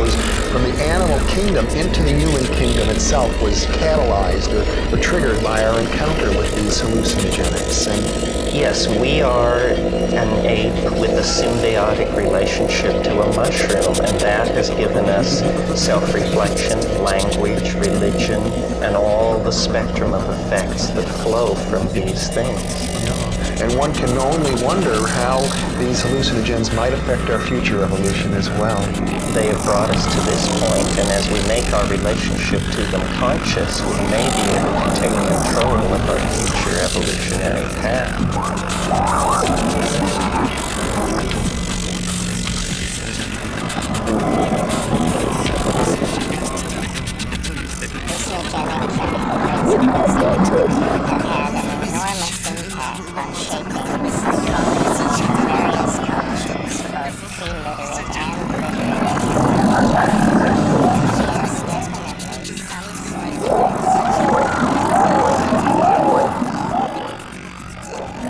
goes from the animal kingdom into the human kingdom itself was catalyzed or triggered by our encounter with these hallucinogenics. And yes, we are an ape with a symbiotic relationship to a mushroom, and that has given us self-reflection, language, religion, and all the spectrum of effects that flow from these things. And one can only wonder how these hallucinogens might affect our future evolution as well. They have brought us to this point, and as we make our relationship to them conscious, we may be able to take control of our future evolutionary path.